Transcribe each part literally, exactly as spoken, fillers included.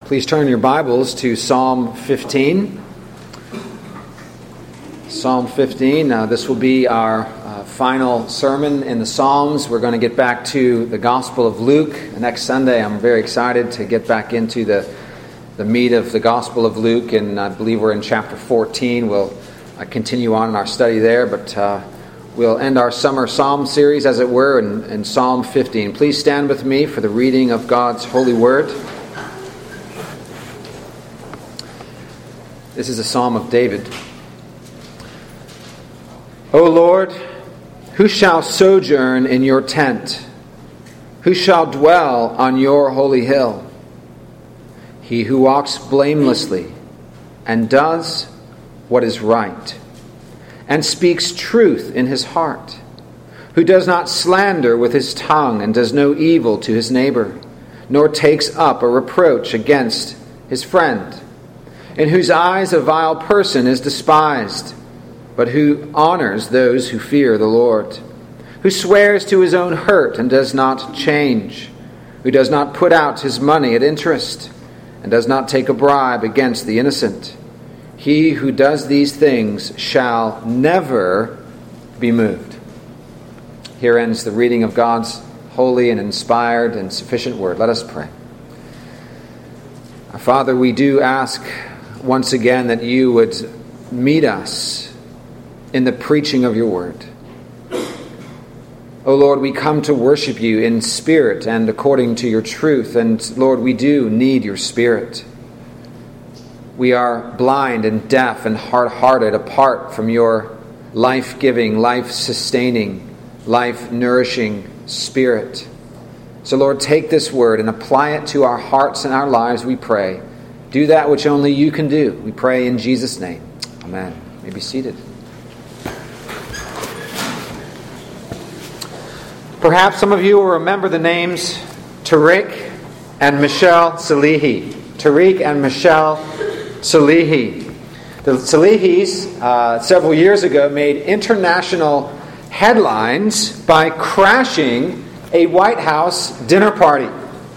Please turn your Bibles to Psalm fifteen. Psalm fifteen. Uh, this will be our uh, final sermon in the Psalms. We're going to get back to the Gospel of Luke next Sunday. I'm very excited to get back into the, the meat of the Gospel of Luke, and I believe we're in chapter fourteen. We'll uh, continue on in our study there, but uh, we'll end our summer Psalm series, as it were, in, in Psalm fifteen. Please stand with me for the reading of God's holy word. This is a psalm of David. O Lord, who shall sojourn in your tent? Who shall dwell on your holy hill? He who walks blamelessly and does what is right, and speaks truth in his heart, who does not slander with his tongue and does no evil to his neighbor, nor takes up a reproach against his friend, in whose eyes a vile person is despised, but who honors those who fear the Lord, who swears to his own hurt and does not change, who does not put out his money at interest, and does not take a bribe against the innocent. He who does these things shall never be moved. Here ends the reading of God's holy and inspired and sufficient word. Let us pray. Our Father, we do ask once again that you would meet us in the preaching of your word. O Lord, we come to worship you in spirit and according to your truth. And Lord, we do need your spirit. We are blind and deaf and hard-hearted apart from your life-giving, life-sustaining, life-nourishing spirit. So Lord, take this word and apply it to our hearts and our lives, we pray. Do that which only you can do. We pray in Jesus' name. Amen. You may be seated. Perhaps some of you will remember the names Tariq and Michelle Salehi. Tariq and Michelle Salehi. The Salehis, uh, several years ago, made international headlines by crashing a White House dinner party.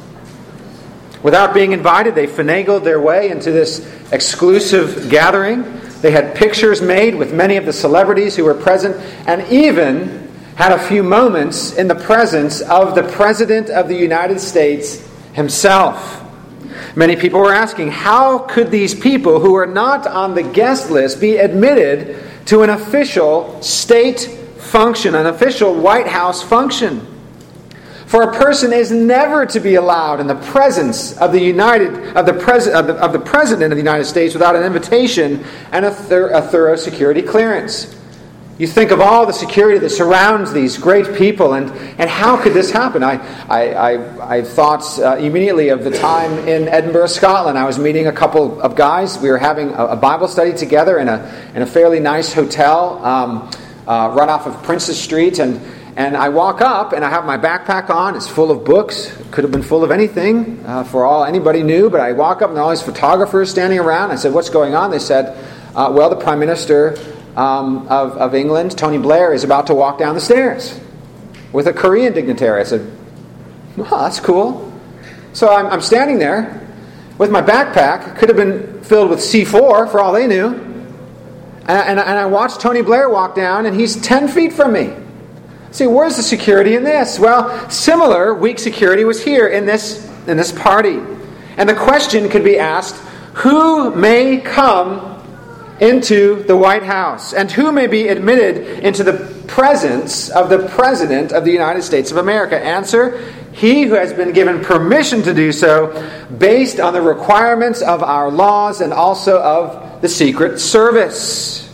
Without being invited, they finagled their way into this exclusive gathering. They had pictures made with many of the celebrities who were present, and even had a few moments in the presence of the President of the United States himself. Many people were asking, how could these people who are not on the guest list be admitted to an official state function, an official White House function? For a person is never to be allowed in the presence of the United of the, pres, of the, of the President of the United States without an invitation and a, thir, a thorough security clearance. You think of all the security that surrounds these great people, and, and how could this happen? I I, I, I thought uh, immediately of the time in Edinburgh, Scotland. I was meeting a couple of guys. We were having a, a Bible study together in a in a fairly nice hotel um, uh, right off of Princes Street, and And I walk up, and I have my backpack on. It's full of books. It could have been full of anything, uh, for all anybody knew. But I walk up, and all these photographers standing around. I said, "What's going on?" They said, uh, "Well, the Prime Minister um, of, of England, Tony Blair, is about to walk down the stairs with a Korean dignitary." I said, "Well, that's cool." So I'm, I'm standing there with my backpack. It could have been filled with C four, for all they knew. And, and, and I watched Tony Blair walk down, and he's ten feet from me. See, where's the security in this? Well, similar weak security was here in this in this party. And the question could be asked, who may come into the White House? And who may be admitted into the presence of the President of the United States of America? Answer, he who has been given permission to do so based on the requirements of our laws and also of the Secret Service.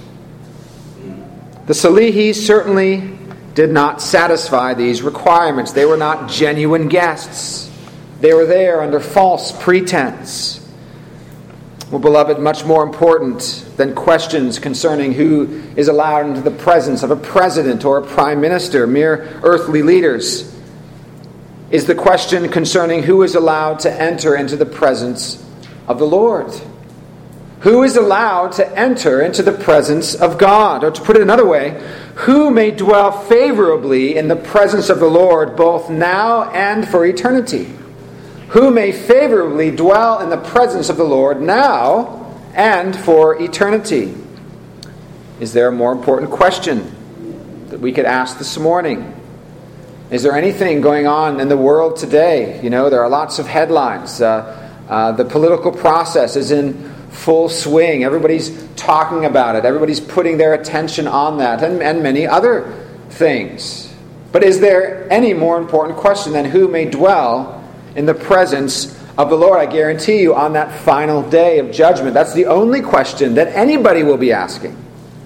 The Salehis certainly did not satisfy these requirements. They were not genuine guests. They were there under false pretense. Well, beloved, much more important than questions concerning who is allowed into the presence of a president or a prime minister, mere earthly leaders, is the question concerning who is allowed to enter into the presence of the Lord. Who is allowed to enter into the presence of God? Or to put it another way, who may dwell favorably in the presence of the Lord both now and for eternity? who may favorably dwell in the presence of the Lord now and for eternity. Is there a more important question that we could ask this morning? Is there anything going on in the world today? You know, there are lots of headlines. Uh, uh, the political process is in full swing. Everybody's talking about it. Everybody's putting their attention on that, and, and many other things. But is there any more important question than who may dwell in the presence of the Lord? I guarantee you, on that final day of judgment, that's the only question that anybody will be asking.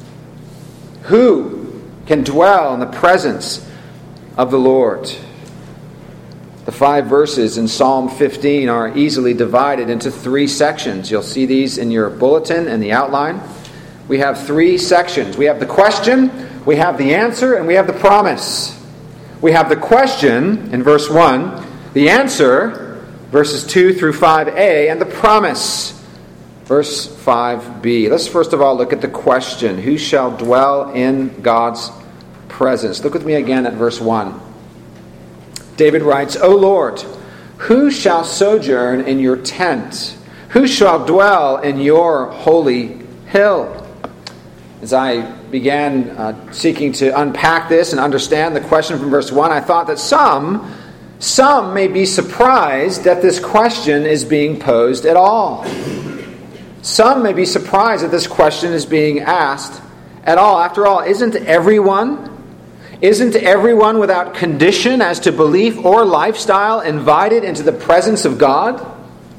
Who can dwell in the presence of the Lord? The five verses in Psalm fifteen are easily divided into three sections. You'll see these in your bulletin and the outline. We have three sections. We have the question, we have the answer, and we have the promise. We have the question in verse one, the answer, verses two through five a, and the promise, verse five b. Let's first of all look at the question. Who shall dwell in God's presence? Look with me again at verse one. David writes, O Lord, who shall sojourn in your tent? Who shall dwell in your holy hill? As I began uh, seeking to unpack this and understand the question from verse one, I thought that some, some may be surprised that this question is being posed at all. Some may be surprised that this question is being asked at all. After all, isn't everyone... Isn't everyone without condition as to belief or lifestyle invited into the presence of God?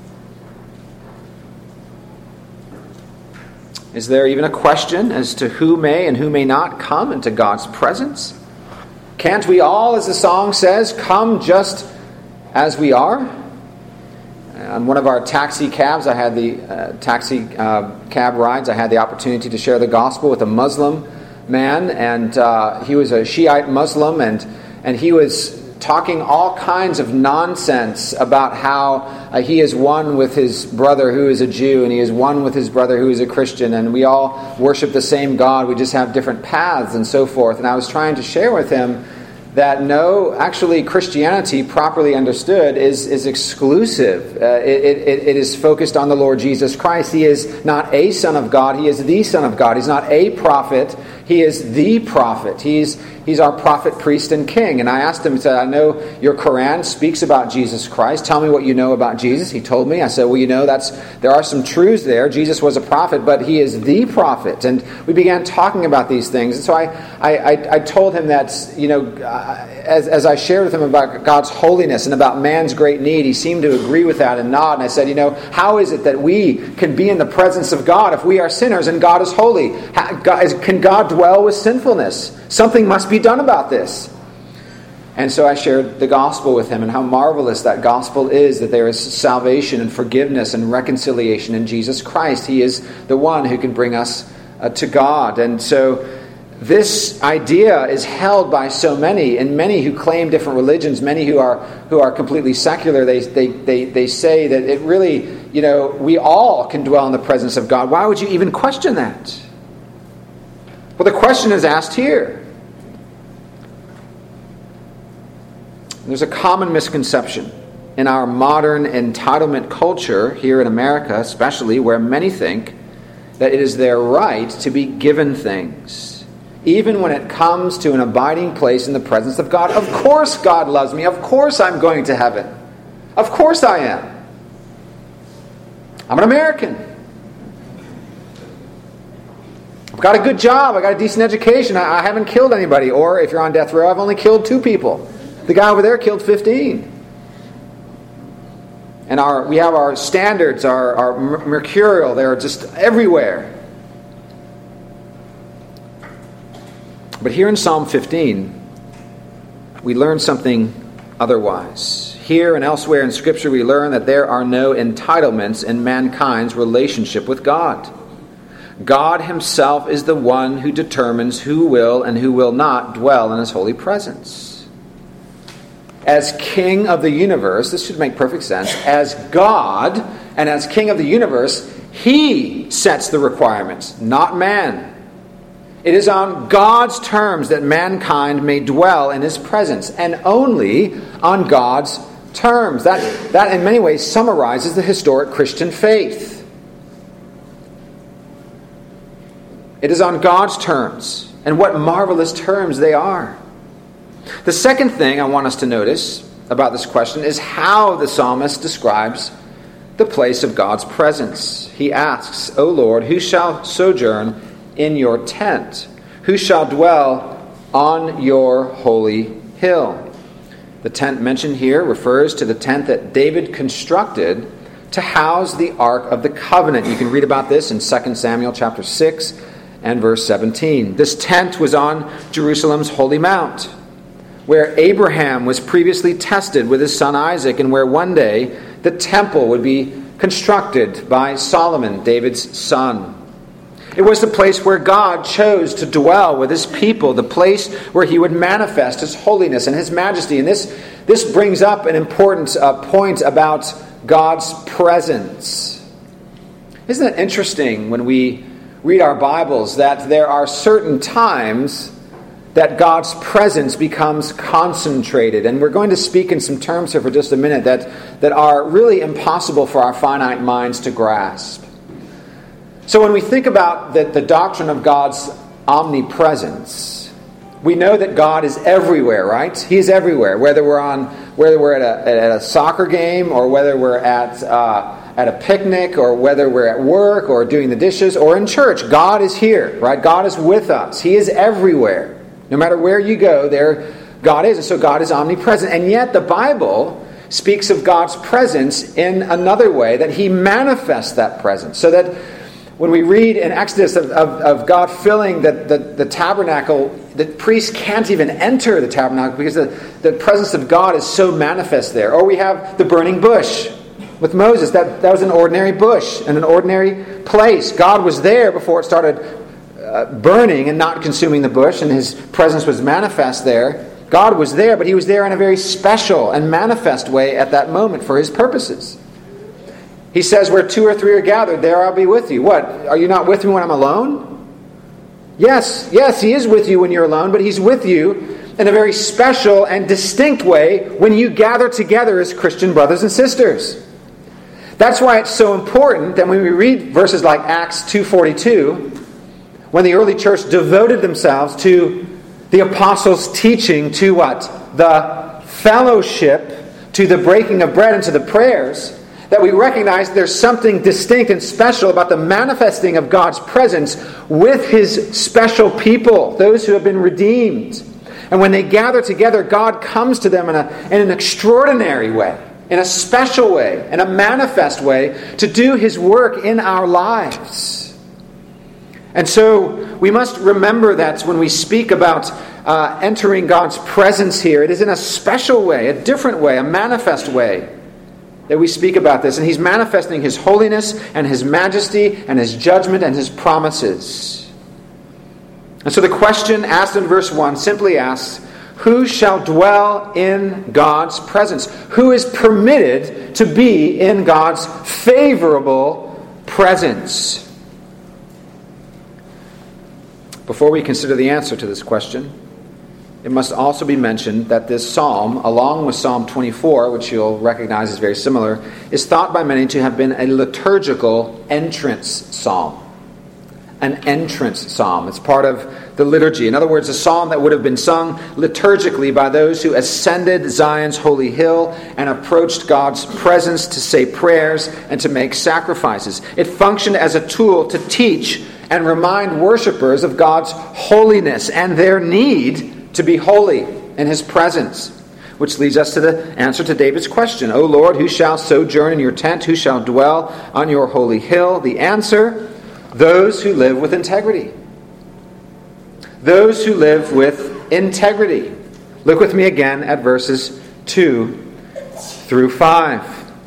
Is there even a question as to who may and who may not come into God's presence? Can't we all, as the song says, come just as we are? On one of our taxi cabs, I had the uh, taxi uh, cab rides, I had the opportunity to share the gospel with a Muslim man, and uh, he was a Shiite Muslim, and and he was talking all kinds of nonsense about how uh, he is one with his brother who is a Jew, and he is one with his brother who is a Christian, and we all worship the same God, we just have different paths and so forth. And I was trying to share with him that no, actually Christianity, properly understood, is, is exclusive. Uh, it, it, it is focused on the Lord Jesus Christ. He is not a Son of God, He is the Son of God. He's not a prophet, He is the prophet. He's He's our prophet, priest, and king. And I asked him, I said, I know your Quran speaks about Jesus Christ. Tell me what you know about Jesus. He told me. I said, well, you know, that's there are some truths there. Jesus was a prophet, but He is the prophet. And we began talking about these things. And so I, I, I, I told him that, you know, uh, as, as I shared with him about God's holiness and about man's great need, he seemed to agree with that and nod. And I said, you know, how is it that we can be in the presence of God if we are sinners and God is holy? How, God, can God dwell with sinfulness? Something must be done about this. And so I shared the gospel with him and how marvelous that gospel is, that there is salvation and forgiveness and reconciliation in Jesus Christ. He is the one who can bring us uh, to God. And so this idea is held by so many, and many who claim different religions, many who are who are completely secular, they they they, they say that it really, you know, we all can dwell in the presence of God. Why would you even question that? Well, the question is asked here. There's a common misconception in our modern entitlement culture here in America, especially, where many think that it is their right to be given things, even when it comes to an abiding place in the presence of God. Of course God loves me. Of course I'm going to heaven. Of course I am. I'm an American. I've got a good job. I've got a decent education. I, I haven't killed anybody. Or if you're on death row, I've only killed two people. The guy over there killed fifteen. And our we have our standards are, are mercurial. They're just everywhere. But here in Psalm fifteen, we learn something otherwise. Here and elsewhere in Scripture, we learn that there are no entitlements in mankind's relationship with God. God Himself is the one who determines who will and who will not dwell in His holy presence. As King of the universe, this should make perfect sense, as God and as King of the universe, He sets the requirements, not man. It is on God's terms that mankind may dwell in His presence, and only on God's terms. That, that in many ways summarizes the historic Christian faith. It is on God's terms, and what marvelous terms they are. The second thing I want us to notice about this question is how the psalmist describes the place of God's presence. He asks, O Lord, who shall sojourn in your tent? Who shall dwell on your holy hill? The tent mentioned here refers to the tent that David constructed to house the Ark of the Covenant. You can read about this in Second Samuel chapter six and verse seventeen. This tent was on Jerusalem's Holy Mount, where Abraham was previously tested with his son Isaac, and where one day the temple would be constructed by Solomon, David's son. It was the place where God chose to dwell with his people, the place where he would manifest his holiness and his majesty. And this, this brings up an important uh, point about God's presence. Isn't it interesting when we read our Bibles that there are certain times that God's presence becomes concentrated? And we're going to speak in some terms here for just a minute that, that are really impossible for our finite minds to grasp. So when we think about the, the doctrine of God's omnipresence, we know that God is everywhere, right? He is everywhere, whether we're on, whether we're at a, at a soccer game, or whether we're at uh, at a picnic, or whether we're at work, or doing the dishes, or in church. God is here, right? God is with us. He is everywhere. No matter where you go, there God is. And so God is omnipresent. And yet the Bible speaks of God's presence in another way, that he manifests that presence. So that when we read in Exodus of, of, of God filling the, the, the tabernacle, the priests can't even enter the tabernacle because the, the presence of God is so manifest there. Or we have the burning bush with Moses. That, that was an ordinary bush in an ordinary place. God was there before it started uh, burning and not consuming the bush, and his presence was manifest there. God was there, but he was there in a very special and manifest way at that moment for his purposes. He says, where two or three are gathered, there I'll be with you. What? Are you not with me when I'm alone? Yes, yes, he is with you when you're alone, but he's with you in a very special and distinct way when you gather together as Christian brothers and sisters. That's why it's so important that when we read verses like Acts two forty-two, when the early church devoted themselves to the apostles' teaching, to what? The fellowship, to the breaking of bread and to the prayers, that we recognize there's something distinct and special about the manifesting of God's presence with his special people, those who have been redeemed. And when they gather together, God comes to them in, a, in an extraordinary way, in a special way, in a manifest way, to do his work in our lives. And so we must remember that when we speak about uh, entering God's presence here, it is in a special way, a different way, a manifest way that we speak about this. And he's manifesting his holiness and his majesty and his judgment and his promises. And so the question asked in verse one simply asks, who shall dwell in God's presence? Who is permitted to be in God's favorable presence? Before we consider the answer to this question, it must also be mentioned that this psalm, along with Psalm twenty-four, which you'll recognize is very similar, is thought by many to have been a liturgical entrance psalm. An entrance psalm. It's part of the liturgy. In other words, a psalm that would have been sung liturgically by those who ascended Zion's holy hill and approached God's presence to say prayers and to make sacrifices. It functioned as a tool to teach and remind worshipers of God's holiness and their need to be holy in his presence. Which leads us to the answer to David's question. O Lord, who shall sojourn in your tent? Who shall dwell on your holy hill? The answer, those who live with integrity. Those who live with integrity. Look with me again at verses two through five.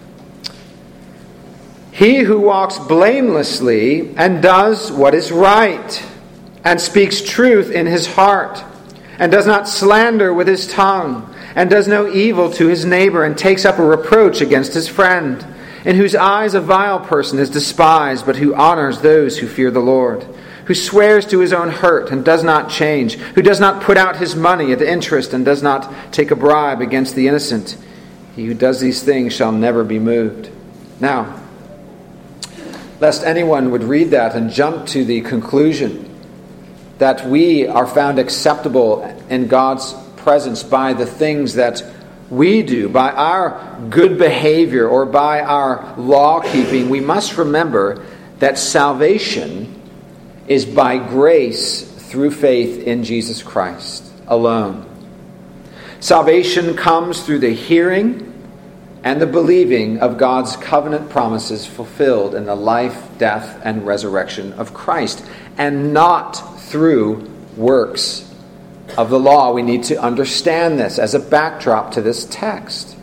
He who walks blamelessly and does what is right, and speaks truth in his heart, and does not slander with his tongue, and does no evil to his neighbor, and takes up a reproach against his friend, in whose eyes a vile person is despised, but who honors those who fear the Lord, who swears to his own hurt and does not change, who does not put out his money at interest and does not take a bribe against the innocent. He who does these things shall never be moved. Now, lest anyone would read that and jump to the conclusion that we are found acceptable in God's presence by the things that we do, by our good behavior or by our law keeping, we must remember that salvation is by grace through faith in Jesus Christ alone. Salvation comes through the hearing and the believing of God's covenant promises fulfilled in the life, death, and resurrection of Christ, and not through works of the law. We need to understand this as a backdrop to this text.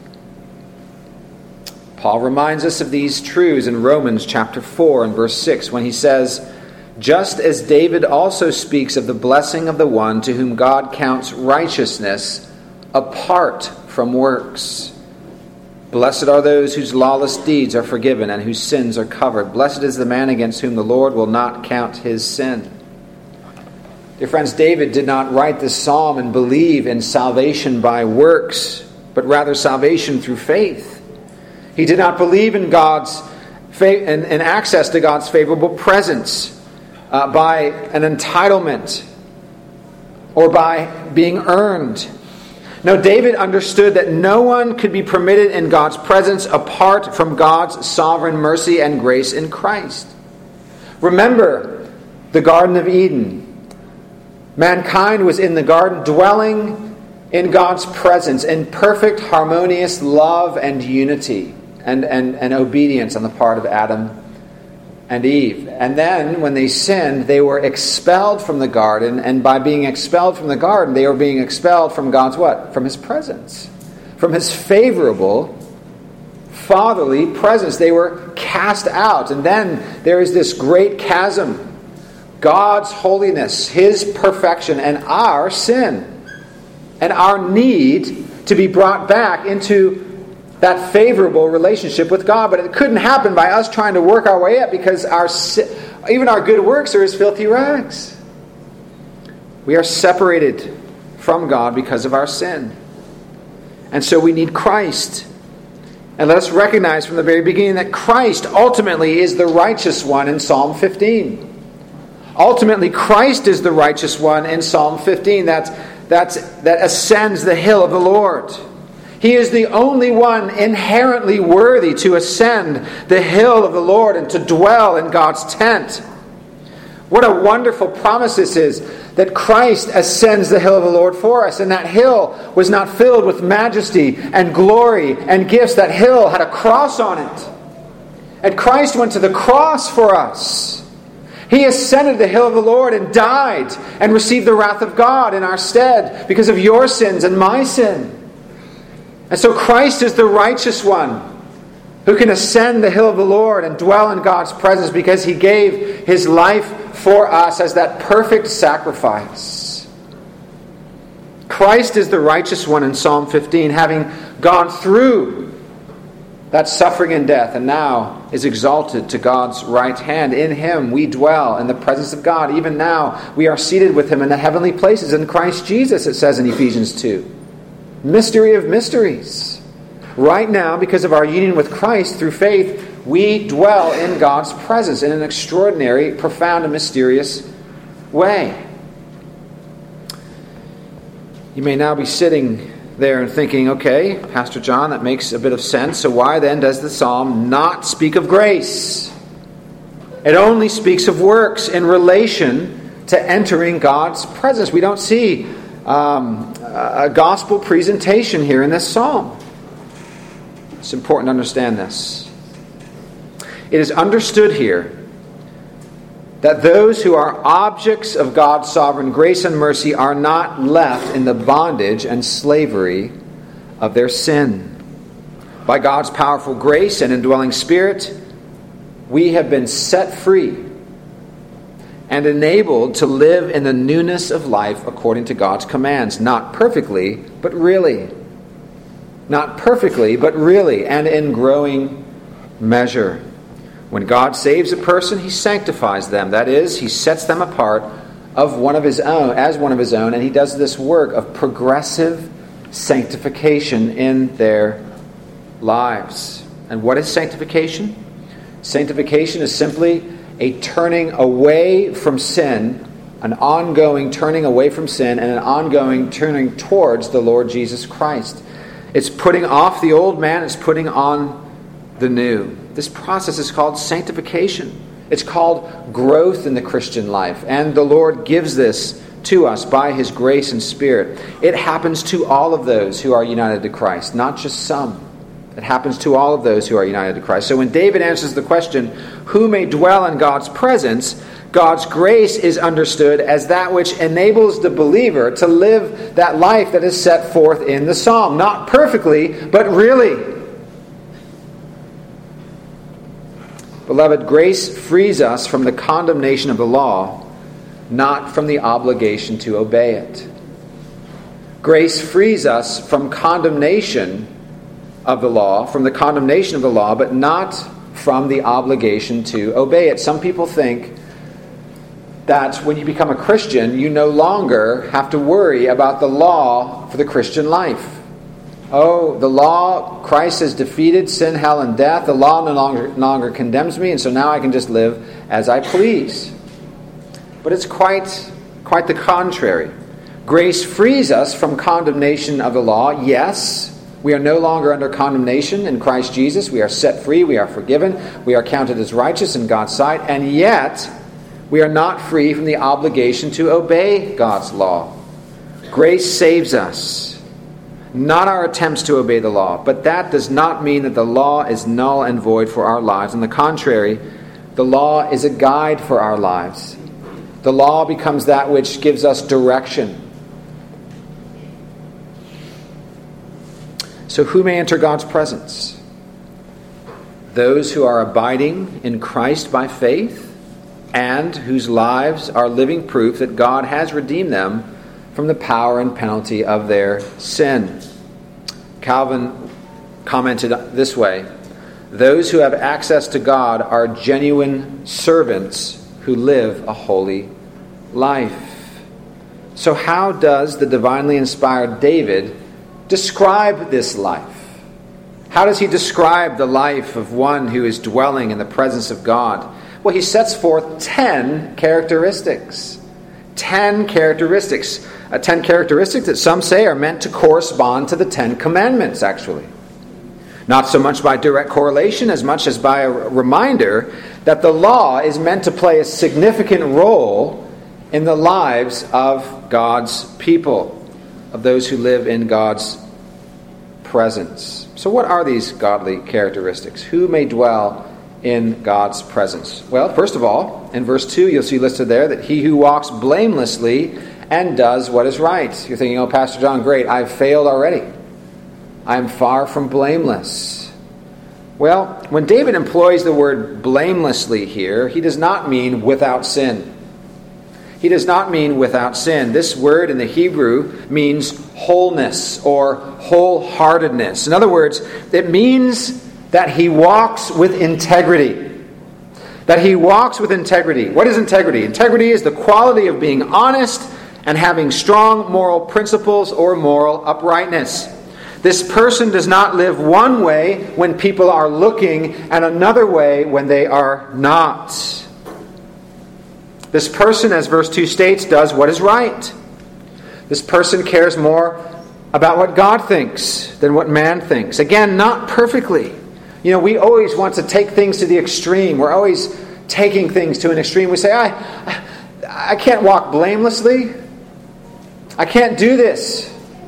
Paul reminds us of these truths in Romans chapter four and verse six when he says, "Just as David also speaks of the blessing of the one to whom God counts righteousness apart from works. Blessed are those whose lawless deeds are forgiven and whose sins are covered. Blessed is the man against whom the Lord will not count his sin." Dear friends, David did not write this psalm and believe in salvation by works, but rather salvation through faith. He did not believe in God's in, in access to God's favorable presence uh, by an entitlement or by being earned. No, David understood that no one could be permitted in God's presence apart from God's sovereign mercy and grace in Christ. Remember the Garden of Eden. Mankind was in the garden, dwelling in God's presence in perfect, harmonious love and unity and, and, and obedience on the part of Adam and Eve. And then, when they sinned, they were expelled from the garden, and by being expelled from the garden, they were being expelled from God's what? From His presence. From His favorable, fatherly presence. They were cast out. And then there is this great chasm. God's holiness, His perfection, and our sin, and our need to be brought back into that favorable relationship with God. But it couldn't happen by us trying to work our way up, because our even our good works are as filthy rags. We are separated from God because of our sin. And so we need Christ. And let us recognize from the very beginning that Christ ultimately is the righteous one in Psalm fifteen. Ultimately, Christ is the righteous one in Psalm fifteen that's, that's, that ascends the hill of the Lord. He is the only one inherently worthy to ascend the hill of the Lord and to dwell in God's tent. What a wonderful promise this is, that Christ ascends the hill of the Lord for us. And that hill was not filled with majesty and glory and gifts. That hill had a cross on it. And Christ went to the cross for us. He ascended the hill of the Lord and died and received the wrath of God in our stead because of your sins and my sin. And so Christ is the righteous one who can ascend the hill of the Lord and dwell in God's presence because He gave His life for us as that perfect sacrifice. Christ is the righteous one in Psalm fifteen, having gone through that suffering and death, and now is exalted to God's right hand. In Him we dwell in the presence of God. Even now we are seated with Him in the heavenly places in Christ Jesus, it says in Ephesians two. Mystery of mysteries. Right now, because of our union with Christ through faith, we dwell in God's presence in an extraordinary, profound, and mysterious way. You may now be sitting there and thinking, okay, Pastor John, that makes a bit of sense. So why then does the psalm not speak of grace? It only speaks of works in relation to entering God's presence. We don't see um, a gospel presentation here in this psalm. It's important to understand this. It is understood here that those who are objects of God's sovereign grace and mercy are not left in the bondage and slavery of their sin. By God's powerful grace and indwelling Spirit, we have been set free and enabled to live in the newness of life according to God's commands. Not perfectly, but really. Not perfectly, but really, and in growing measure. When God saves a person, He sanctifies them. That is, He sets them apart of one of His own, as one of His own, and He does this work of progressive sanctification in their lives. And what is sanctification? Sanctification is simply a turning away from sin, an ongoing turning away from sin, and an ongoing turning towards the Lord Jesus Christ. It's putting off the old man, it's putting on the new. This process is called sanctification. It's called growth in the Christian life. And the Lord gives this to us by His grace and Spirit. It happens to all of those who are united to Christ, not just some. It happens to all of those who are united to Christ. So when David answers the question, who may dwell in God's presence, God's grace is understood as that which enables the believer to live that life that is set forth in the psalm. Not perfectly, but really. Beloved, grace frees us from the condemnation of the law, not from the obligation to obey it. Grace frees us from condemnation of the law, from the condemnation of the law, but not from the obligation to obey it. Some people think that when you become a Christian, you no longer have to worry about the law for the Christian life. Oh, the law, Christ has defeated sin, hell, and death. The law no longer, no longer condemns me, and so now I can just live as I please. But it's quite, quite the contrary. Grace frees us from condemnation of the law. Yes, we are no longer under condemnation in Christ Jesus. We are set free. We are forgiven. We are counted as righteous in God's sight. And yet, we are not free from the obligation to obey God's law. Grace saves us. Not our attempts to obey the law. But that does not mean that the law is null and void for our lives. On the contrary, the law is a guide for our lives. The law becomes that which gives us direction. So who may enter God's presence? Those who are abiding in Christ by faith and whose lives are living proof that God has redeemed them from the power and penalty of their sin. Calvin commented this way: those who have access to God are genuine servants who live a holy life. So how does the divinely inspired David describe this life? How does he describe the life of one who is dwelling in the presence of God? Well, he sets forth ten characteristics. Ten characteristics. Uh, ten characteristics that some say are meant to correspond to the Ten Commandments, actually. Not so much by direct correlation as much as by a reminder that the law is meant to play a significant role in the lives of God's people, of those who live in God's presence. So what are these godly characteristics? Who may dwell in God's presence? Well, first of all, in verse two, you'll see listed there that he who walks blamelessly and does what is right. You're thinking, oh, Pastor John, great, I've failed already. I'm far from blameless. Well, when David employs the word blamelessly here, he does not mean without sin. He does not mean without sin. This word in the Hebrew means wholeness or wholeheartedness. In other words, it means that he walks with integrity. That he walks with integrity. What is integrity? Integrity is the quality of being honest and having strong moral principles or moral uprightness. This person does not live one way when people are looking and another way when they are not. This person, as verse two states, does what is right. This person cares more about what God thinks than what man thinks. Again, not perfectly. You know, we always want to take things to the extreme. We're always taking things to an extreme. We say, I, I can't walk blamelessly. I can't do this.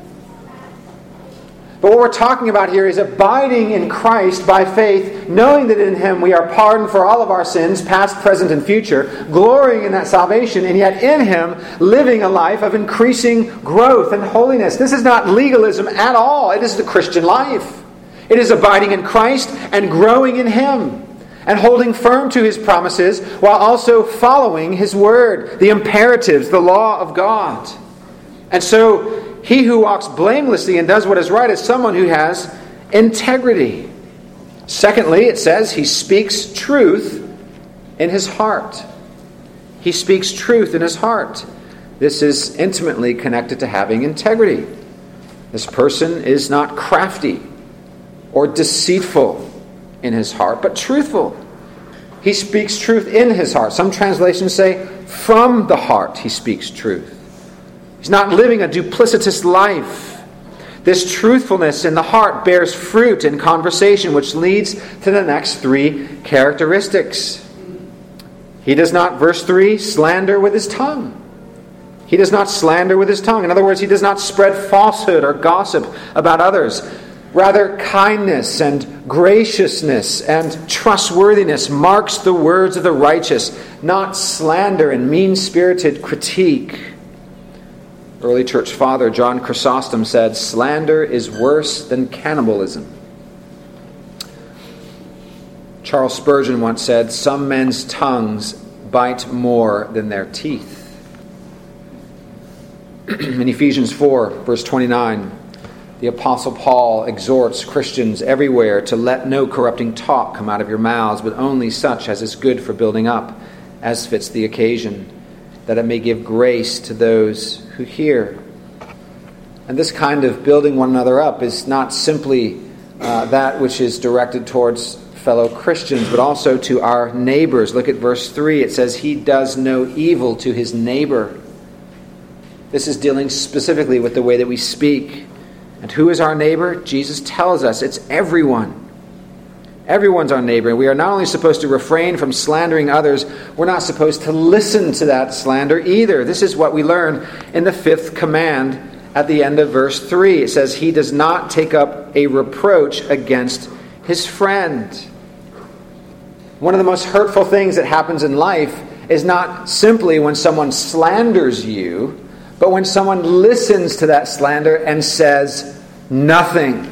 But what we're talking about here is abiding in Christ by faith, knowing that in Him we are pardoned for all of our sins, past, present, and future, glorying in that salvation, and yet in Him living a life of increasing growth and holiness. This is not legalism at all. It is the Christian life. It is abiding in Christ and growing in Him and holding firm to His promises while also following His word, the imperatives, the law of God. And so he who walks blamelessly and does what is right is someone who has integrity. Secondly, it says he speaks truth in his heart. He speaks truth in his heart. This is intimately connected to having integrity. This person is not crafty or deceitful in his heart, but truthful. He speaks truth in his heart. Some translations say, from the heart he speaks truth. He's not living a duplicitous life. This truthfulness in the heart bears fruit in conversation, which leads to the next three characteristics. He does not, verse three, slander with his tongue. He does not slander with his tongue. In other words, he does not spread falsehood or gossip about others. Rather, kindness and graciousness and trustworthiness marks the words of the righteous, not slander and mean-spirited critique. Early church father John Chrysostom said, slander is worse than cannibalism. Charles Spurgeon once said, some men's tongues bite more than their teeth. In Ephesians four, verse twenty-nine, the Apostle Paul exhorts Christians everywhere to let no corrupting talk come out of your mouths, but only such as is good for building up, as fits the occasion, that it may give grace to those who hear. And this kind of building one another up is not simply uh, that which is directed towards fellow Christians, but also to our neighbors. Look at verse three. It says, he does no evil to his neighbor. This is dealing specifically with the way that we speak. And who is our neighbor? Jesus tells us it's everyone. Everyone's our neighbor. And we are not only supposed to refrain from slandering others, we're not supposed to listen to that slander either. This is what we learn in the fifth command at the end of verse three. It says, he does not take up a reproach against his friend. One of the most hurtful things that happens in life is not simply when someone slanders you, but when someone listens to that slander and says nothing.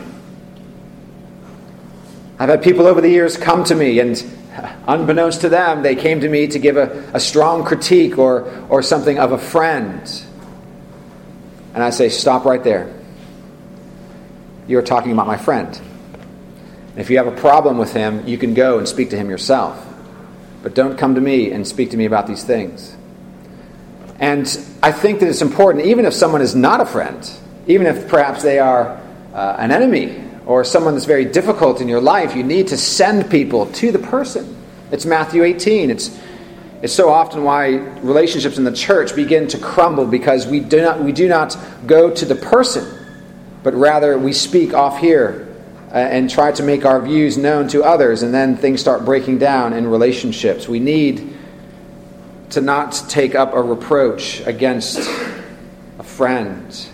I've had people over the years come to me, and unbeknownst to them, they came to me to give a, a strong critique or, or something of a friend. And I say, stop right there. You're talking about my friend. And if you have a problem with him, you can go and speak to him yourself. But don't come to me and speak to me about these things. And I think that it's important, even if someone is not a friend, even if perhaps they are uh, an enemy or someone that's very difficult in your life, you need to send people to the person. It's Matthew eighteen. It's it's so often why relationships in the church begin to crumble, because we do not we do not go to the person, but rather we speak off here uh, and try to make our views known to others, and then things start breaking down in relationships. We need to not take up a reproach against a friend.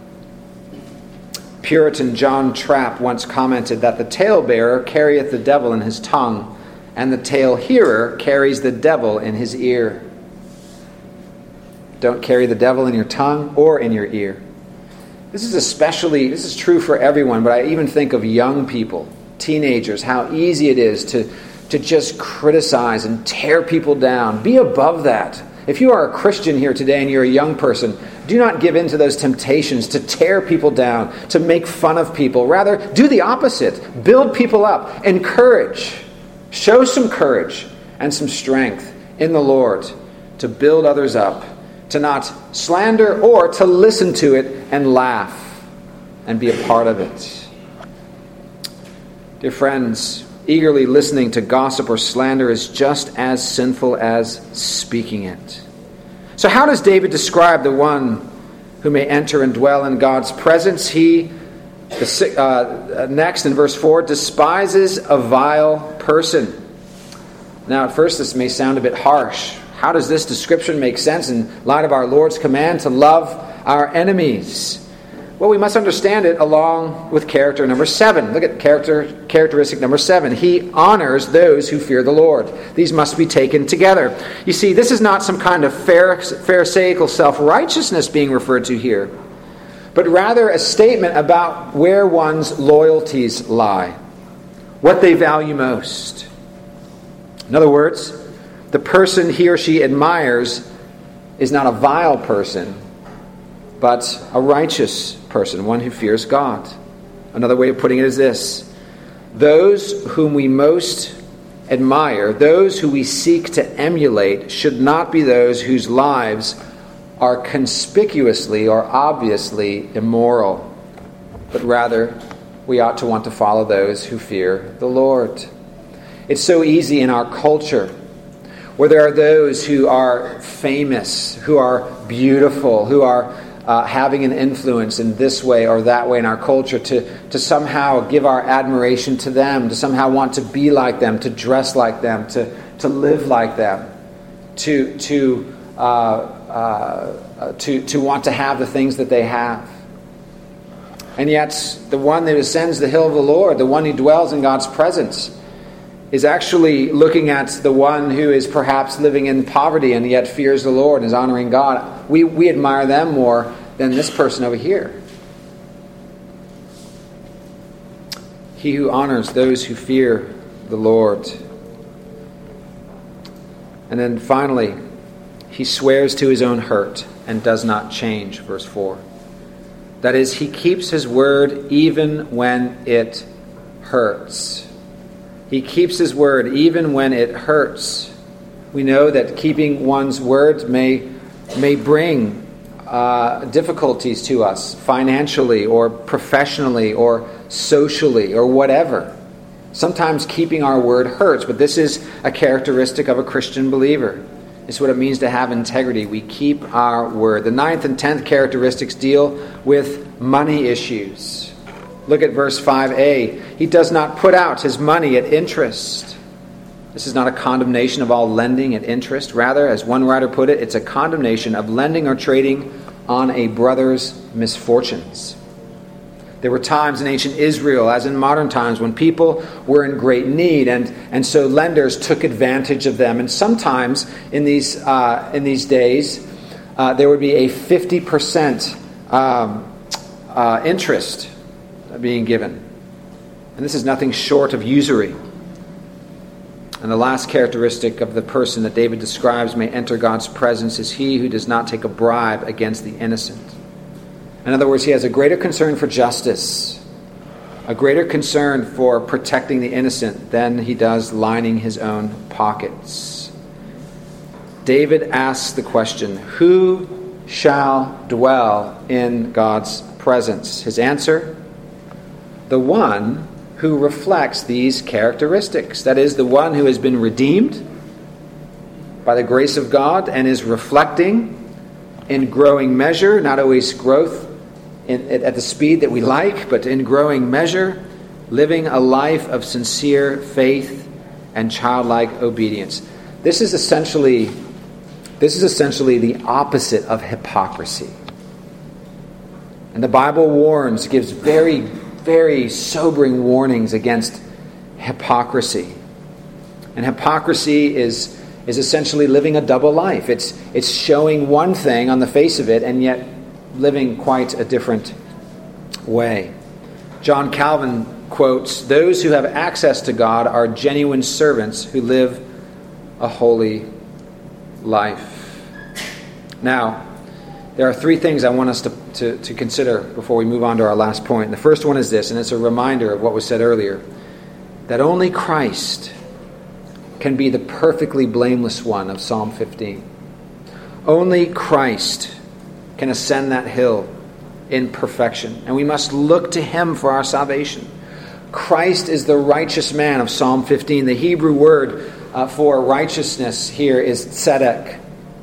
Puritan John Trapp once commented that the talebearer carrieth the devil in his tongue, and the tale-hearer carries the devil in his ear. Don't carry the devil in your tongue or in your ear. This is especially, this is true for everyone, but I even think of young people, teenagers, how easy it is to to just criticize and tear people down. Be above that. If you are a Christian here today and you're a young person, do not give in to those temptations to tear people down, to make fun of people. Rather, do the opposite. Build people up. Encourage. Show some courage and some strength in the Lord to build others up, to not slander or to listen to it and laugh and be a part of it. Dear friends, eagerly listening to gossip or slander is just as sinful as speaking it. So how does David describe the one who may enter and dwell in God's presence? He, the, uh, next in verse four, despises a vile person. Now at first this may sound a bit harsh. How does this description make sense in light of our Lord's command to love our enemies? Well, we must understand it along with character number seven. Look at character characteristic number seven. He honors those who fear the Lord. These must be taken together. You see, this is not some kind of pharisaical self-righteousness being referred to here, but rather a statement about where one's loyalties lie, what they value most. In other words, the person he or she admires is not a vile person, but a righteous person, one who fears God. Another way of putting it is this: those whom we most admire, those who we seek to emulate, should not be those whose lives are conspicuously or obviously immoral, but rather we ought to want to follow those who fear the Lord. It's so easy in our culture, where there are those who are famous, who are beautiful, who are uh, having an influence in this way or that way in our culture, to, to somehow give our admiration to them, to somehow want to be like them, to dress like them, to, to live like them, to, to, uh, uh, to, to want to have the things that they have. And yet, the one that ascends the hill of the Lord, the one who dwells in God's presence, is actually looking at the one who is perhaps living in poverty and yet fears the Lord and is honoring God. We, we admire them more than this person over here. He who honors those who fear the Lord. And then finally, he swears to his own hurt and does not change, verse four. That is, he keeps his word even when it hurts. He keeps his word even when it hurts. We know that keeping one's word may, may bring uh, difficulties to us financially or professionally or socially or whatever. Sometimes keeping our word hurts, but this is a characteristic of a Christian believer. It's what it means to have integrity. We keep our word. The ninth and tenth characteristics deal with money issues. Look at verse five a. He does not put out his money at interest. This is not a condemnation of all lending at interest. Rather, as one writer put it, it's a condemnation of lending or trading on a brother's misfortunes. There were times in ancient Israel, as in modern times, when people were in great need, and, and so lenders took advantage of them. And sometimes in these uh, in these days, uh, there would be a fifty percent um, uh, interest being given. And this is nothing short of usury. And the last characteristic of the person that David describes may enter God's presence is he who does not take a bribe against the innocent. In other words, he has a greater concern for justice, a greater concern for protecting the innocent than he does lining his own pockets. David asks the question, who shall dwell in God's presence? His answer, the one who reflects these characteristics. That is, the one who has been redeemed by the grace of God and is reflecting in growing measure, not always growth in, at the speed that we like, but in growing measure, living a life of sincere faith and childlike obedience. This is essentially, this is essentially the opposite of hypocrisy. And the Bible warns, gives very, very sobering warnings against hypocrisy. And hypocrisy is is essentially living a double life. It's it's showing one thing on the face of it and yet living quite a different way. John Calvin quotes, "Those who have access to God are genuine servants who live a holy life." Now, there are three things I want us to, to, to consider before we move on to our last point. The first one is this, and it's a reminder of what was said earlier, that only Christ can be the perfectly blameless one of Psalm fifteen. Only Christ can ascend that hill in perfection, and we must look to him for our salvation. Christ is the righteous man of Psalm fifteen. The Hebrew word uh, for righteousness here is tzedek.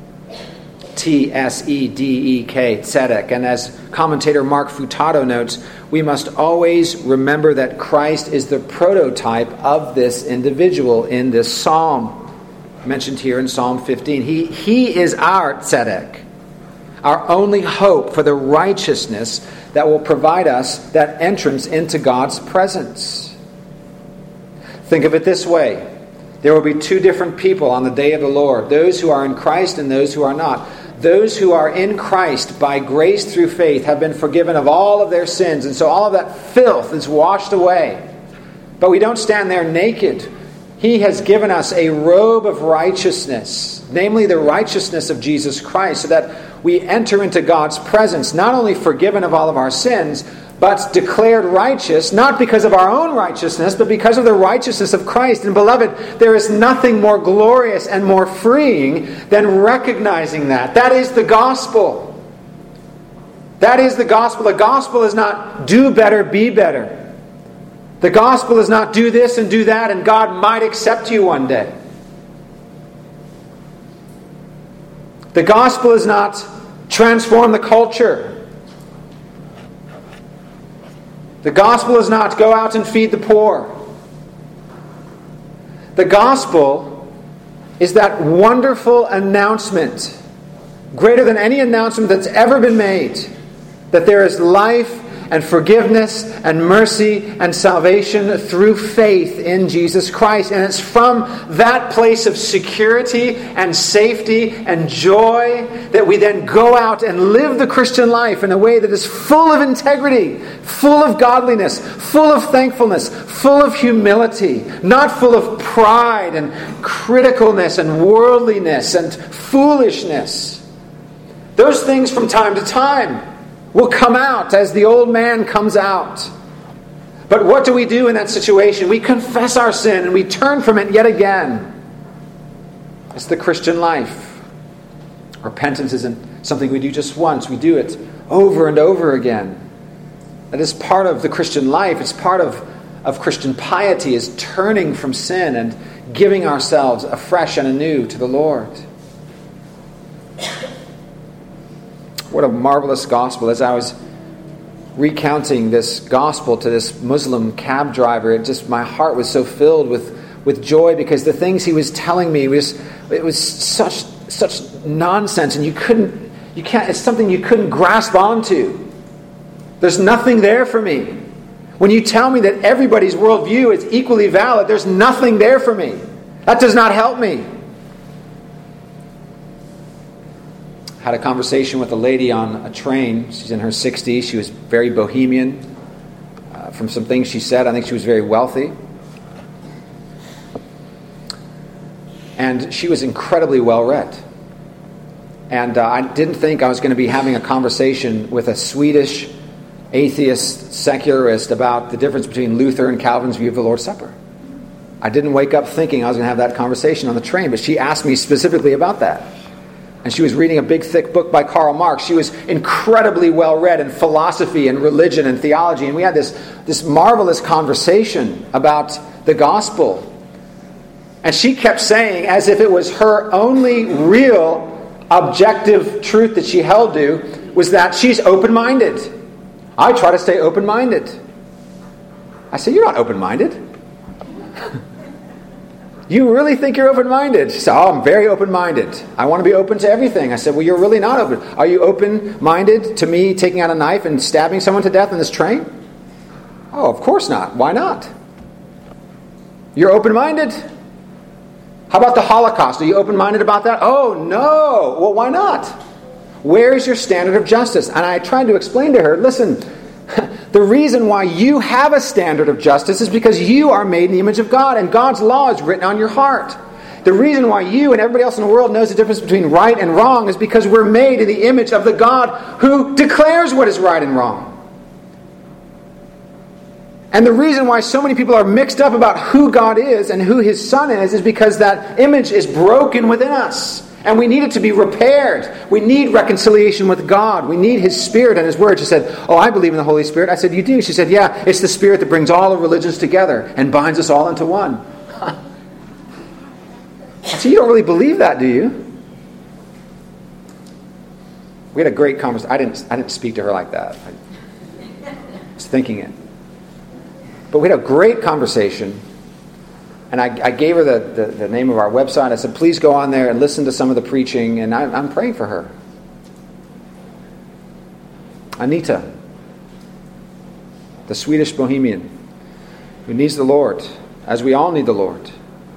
T S E D E K, tzedek. And as commentator Mark Futato notes, we must always remember that Christ is the prototype of this individual in this psalm, mentioned here in Psalm fifteen. He, he is our tzedek, our only hope for the righteousness that will provide us that entrance into God's presence. Think of it this way. There will be two different people on the day of the Lord, those who are in Christ and those who are not. Those who are in Christ by grace through faith have been forgiven of all of their sins, and so all of that filth is washed away. But we don't stand there naked. He has given us a robe of righteousness, namely the righteousness of Jesus Christ, so that we enter into God's presence, not only forgiven of all of our sins, but declared righteous, not because of our own righteousness, but because of the righteousness of Christ. And beloved, there is nothing more glorious and more freeing than recognizing that. That is the gospel. That is the gospel. The gospel is not do better, be better. The gospel is not do this and do that and God might accept you one day. The gospel is not transform the culture. The gospel is not go out and feed the poor. The gospel is that wonderful announcement, greater than any announcement that's ever been made, that there is life and forgiveness and mercy and salvation through faith in Jesus Christ. And it's from that place of security and safety and joy that we then go out and live the Christian life in a way that is full of integrity, full of godliness, full of thankfulness, full of humility, not full of pride and criticalness and worldliness and foolishness. Those things from time to time will come out as the old man comes out. But what do we do in that situation? We confess our sin and we turn from it yet again. It's the Christian life. Repentance isn't something we do just once. We do it over and over again. That is part of the Christian life. It's part of, of Christian piety, is turning from sin and giving ourselves afresh and anew to the Lord. What a marvelous gospel. As I was recounting this gospel to this Muslim cab driver, it just, my heart was so filled with, with joy, because the things he was telling me was, it was such such nonsense, and you couldn't you can't it's something you couldn't grasp onto. There's nothing there for me. When you tell me that everybody's worldview is equally valid, there's nothing there for me. That does not help me. Had a conversation with a lady on a train. She's in her sixties. She was very bohemian. Uh, from some things she said, I think she was very wealthy. And she was incredibly well-read. And uh, I didn't think I was going to be having a conversation with a Swedish atheist secularist about the difference between Luther and Calvin's view of the Lord's Supper. I didn't wake up thinking I was going to have that conversation on the train, but she asked me specifically about that. And she was reading a big, thick book by Karl Marx. She was incredibly well-read in philosophy and religion and theology. And we had this, this marvelous conversation about the gospel. And she kept saying, as if it was her only real objective truth that she held to, was that she's open-minded. I try to stay open-minded. I said, you're not open-minded. You really think you're open-minded? She said, oh, I'm very open-minded. I want to be open to everything. I said, well, you're really not open. Are you open-minded to me taking out a knife and stabbing someone to death in this train? Oh, of course not. Why not? You're open-minded? How about the Holocaust? Are you open-minded about that? Oh, no. Well, why not? Where is your standard of justice? And I tried to explain to her, listen, the reason why you have a standard of justice is because you are made in the image of God, and God's law is written on your heart. The reason why you and everybody else in the world knows the difference between right and wrong is because we're made in the image of the God who declares what is right and wrong. And the reason why so many people are mixed up about who God is and who His Son is is because that image is broken within us. And we need it to be repaired. We need reconciliation with God. We need His Spirit and His Word. She said, oh, I believe in the Holy Spirit. I said, you do? She said, yeah, it's the Spirit that brings all the religions together and binds us all into one. I said, you don't really believe that, do you? We had a great conversation. I didn't, I didn't speak to her like that. I was thinking it. But we had a great conversation. And I, I gave her the, the, the name of our website. I said, please go on there and listen to some of the preaching. And I, I'm praying for her. Anita, the Swedish bohemian, who needs the Lord, as we all need the Lord.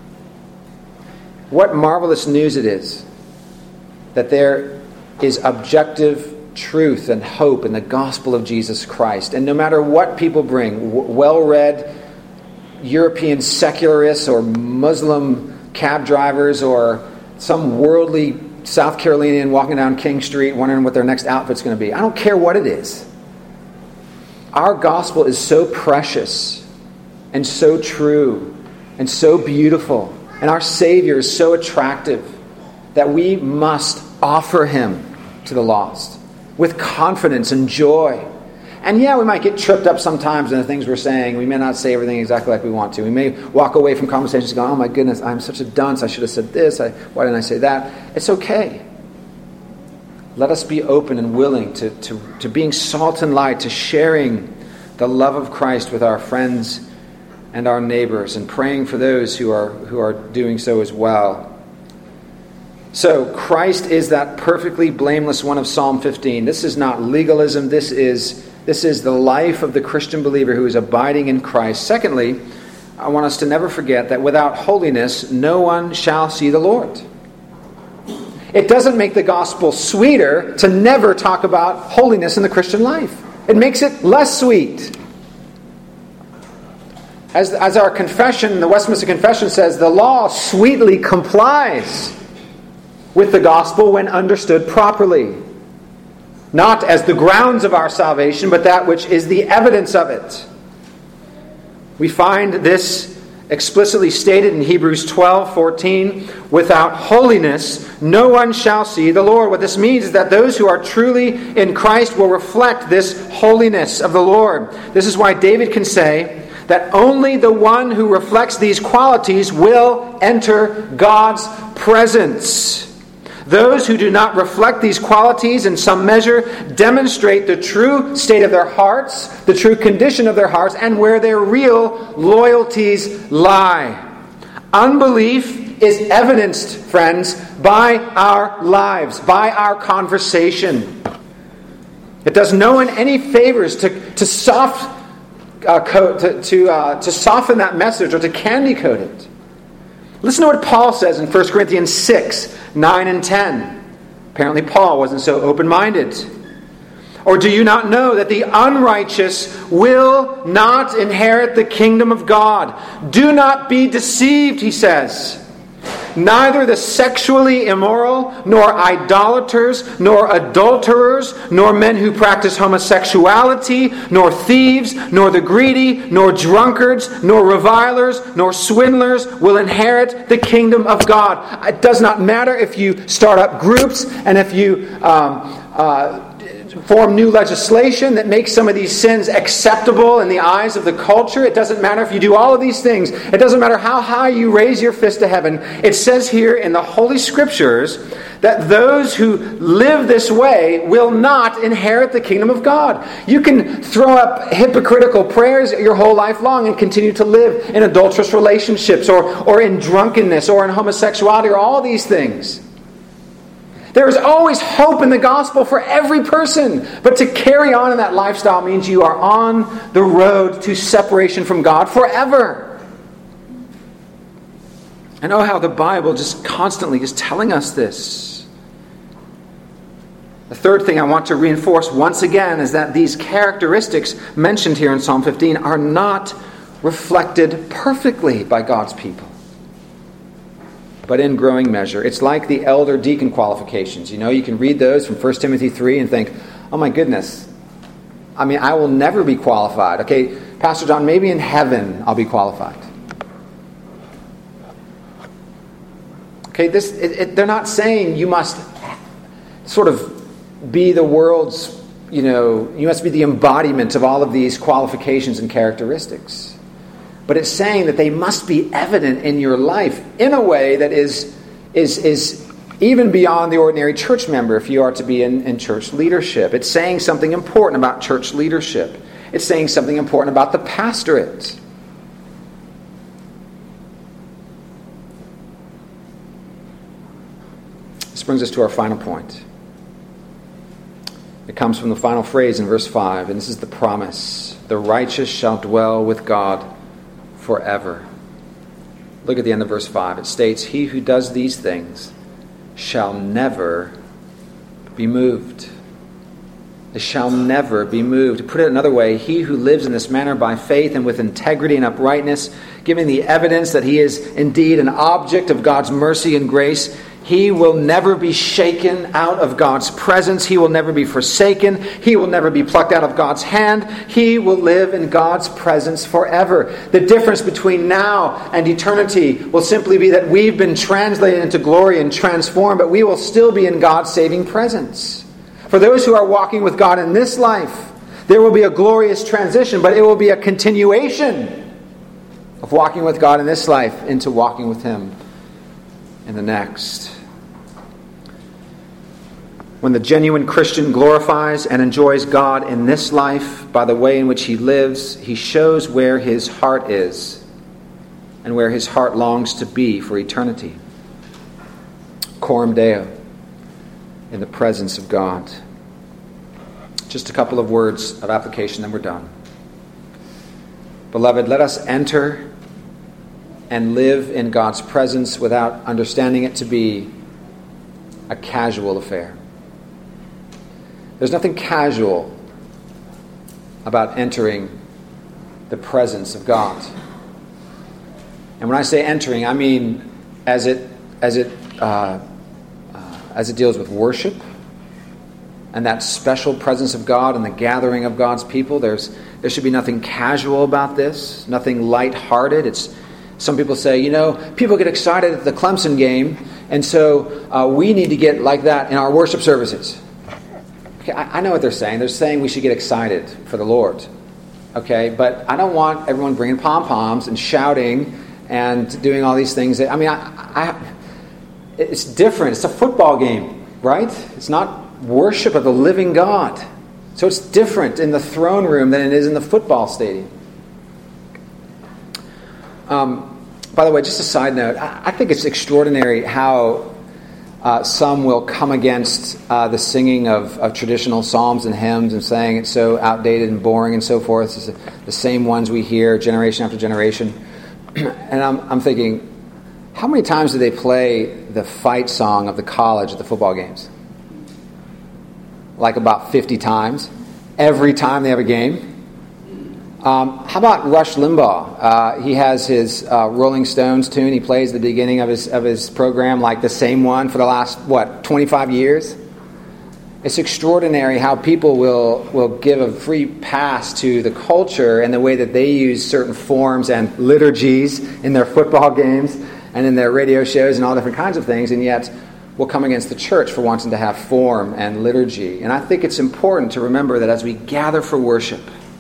What marvelous news it is that there is objective truth and hope in the gospel of Jesus Christ. And no matter what people bring, w- well-read European secularists or Muslim cab drivers or some worldly South Carolinian walking down King Street wondering what their next outfit's going to be. I don't care what it is. Our gospel is so precious and so true and so beautiful, and our Savior is so attractive that we must offer Him to the lost with confidence and joy. And yeah, we might get tripped up sometimes in the things we're saying. We may not say everything exactly like we want to. We may walk away from conversations going, oh my goodness, I'm such a dunce. I should have said this. I, why didn't I say that? It's okay. Let us be open and willing to, to, to being salt and light, to sharing the love of Christ with our friends and our neighbors, and praying for those who are who are doing so as well. So, Christ is that perfectly blameless one of Psalm fifteen. This is not legalism. This is, this is the life of the Christian believer who is abiding in Christ. Secondly, I want us to never forget that without holiness, no one shall see the Lord. It doesn't make the gospel sweeter to never talk about holiness in the Christian life. It makes it less sweet. As, as our confession, the Westminster Confession says, the law sweetly complies with the gospel when understood properly. Not as the grounds of our salvation, but that which is the evidence of it. We find this explicitly stated in Hebrews twelve fourteen. Without holiness, no one shall see the Lord. What this means is that those who are truly in Christ will reflect this holiness of the Lord. This is why David can say that only the one who reflects these qualities will enter God's presence. Those who do not reflect these qualities in some measure demonstrate the true state of their hearts, the true condition of their hearts, and where their real loyalties lie. Unbelief is evidenced, friends, by our lives, by our conversation. It does no one any favors to, to soft uh, coat, to, to, uh, to soften that message or to candy coat it. Listen to what Paul says in First Corinthians six, nine and ten. Apparently Paul wasn't so open-minded. Or do you not know that the unrighteous will not inherit the kingdom of God? Do not be deceived, he says. Neither the sexually immoral, nor idolaters, nor adulterers, nor men who practice homosexuality, nor thieves, nor the greedy, nor drunkards, nor revilers, nor swindlers will inherit the kingdom of God. It does not matter if you start up groups and if you um, uh, form new legislation that makes some of these sins acceptable in the eyes of the culture. It doesn't matter if you do all of these things. It doesn't matter how high you raise your fist to heaven. It says here in the Holy Scriptures that those who live this way will not inherit the kingdom of God. You can throw up hypocritical prayers your whole life long and continue to live in adulterous relationships or, or in drunkenness or in homosexuality or all these things. There is always hope in the gospel for every person. But to carry on in that lifestyle means you are on the road to separation from God forever. And oh, how the Bible just constantly is telling us this. The third thing I want to reinforce once again is that these characteristics mentioned here in Psalm fifteen are not reflected perfectly by God's people, but in growing measure. It's like the elder deacon qualifications. You know, you can read those from First Timothy three and think, oh my goodness, I mean, I will never be qualified. Okay, Pastor John, maybe in heaven I'll be qualified. Okay, this it, it, they're not saying you must sort of be the world's, you know, you must be the embodiment of all of these qualifications and characteristics. But it's saying that they must be evident in your life in a way that is is is even beyond the ordinary church member if you are to be in, in church leadership. It's saying something important about church leadership. It's saying something important about the pastorate. This brings us to our final point. It comes from the final phrase in verse five, and this is the promise. The righteous shall dwell with God forever. Look at the end of verse five. It states, he who does these things shall never be moved. They shall never be moved. To put it another way, he who lives in this manner by faith and with integrity and uprightness, giving the evidence that he is indeed an object of God's mercy and grace, he will never be shaken out of God's presence. He will never be forsaken. He will never be plucked out of God's hand. He will live in God's presence forever. The difference between now and eternity will simply be that we've been translated into glory and transformed, but we will still be in God's saving presence. For those who are walking with God in this life, There will be a glorious transition, but it will be a continuation of walking with God in this life into walking with Him in the next. When the genuine Christian glorifies and enjoys God in this life by the way in which he lives, he shows where his heart is and where his heart longs to be for eternity. Coram Deo, in the presence of God. Just a couple of words of application, then we're done. Beloved, let us enter and live in God's presence without understanding it to be a casual affair. There's nothing casual about entering the presence of God. And when I say entering, I mean as it as it uh, uh, as it deals with worship and that special presence of God and the gathering of God's people. There's there should be nothing casual about this, nothing lighthearted. It's some people say, you know, people get excited at the Clemson game, and so uh, we need to get like that in our worship services. Okay, I, I know what they're saying. They're saying we should get excited for the Lord. Okay, but I don't want everyone bringing pom-poms and shouting and doing all these things. That, I mean, I, I, it's different. It's a football game, right? It's not worship of the living God. So it's different in the throne room than it is in the football stadium. Um, by the way, just a side note, I, I think it's extraordinary how Uh, some will come against uh, the singing of, of traditional psalms and hymns and saying it's so outdated and boring and so forth. It's the same ones we hear generation after generation. And I'm, I'm thinking, how many times do they play the fight song of the college at the football games? Like about fifty times. Every time they have a game. Um, how about Rush Limbaugh? Uh, he has his uh, Rolling Stones tune. He plays at the beginning of his of his program, like the same one for the last what twenty-five years. It's extraordinary how people will will give a free pass to the culture and the way that they use certain forms and liturgies in their football games and in their radio shows and all different kinds of things, and yet will come against the church for wanting to have form and liturgy. And I think it's important to remember that as we gather for worship,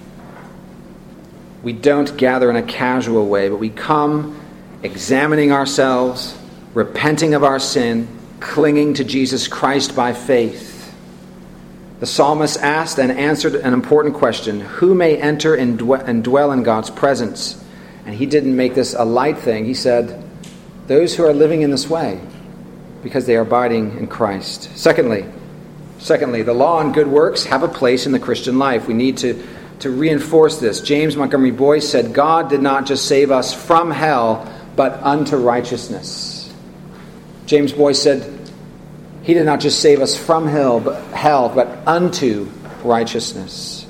we don't gather in a casual way, but we come examining ourselves, repenting of our sin, clinging to Jesus Christ by faith. The psalmist asked and answered an important question: who may enter and dwell in God's presence? And he didn't make this a light thing. He said, those who are living in this way, because they are abiding in Christ. Secondly, secondly, the law and good works have a place in the Christian life. We need to To reinforce this, James Montgomery Boyce said, God did not just save us from hell, but unto righteousness. James Boyce said, he did not just save us from hell, but, hell, but unto righteousness.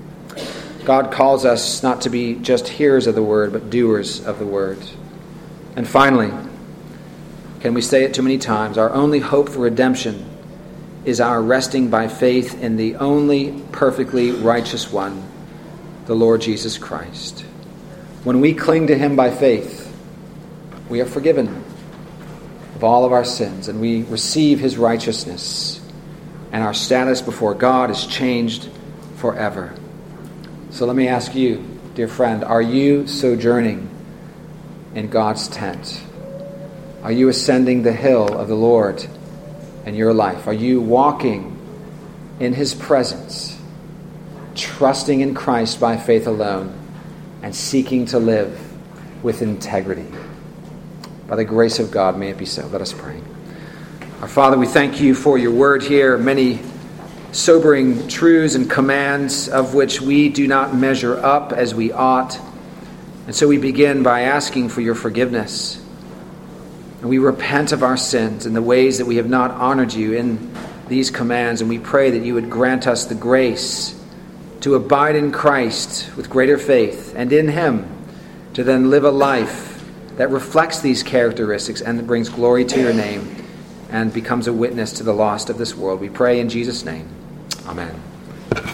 God calls us not to be just hearers of the word, but doers of the word. And finally, can we say it too many times, our only hope for redemption is our resting by faith in the only perfectly righteous one, the Lord Jesus Christ. When we cling to him by faith, we are forgiven of all of our sins, and we receive his righteousness, and our status before God is changed forever. So let me ask you, dear friend, are you sojourning in God's tent? Are you ascending the hill of the Lord in your life? Are you walking in his presence, trusting in Christ by faith alone, and seeking to live with integrity? By the grace of God, may it be so. Let us pray. Our Father, we thank you for your word here, many sobering truths and commands of which we do not measure up as we ought. And so we begin by asking for your forgiveness. And we repent of our sins and the ways that we have not honored you in these commands. And we pray that you would grant us the grace to abide in Christ with greater faith, and in him to then live a life that reflects these characteristics and that brings glory to your name and becomes a witness to the lost of this world. We pray in Jesus' name. Amen.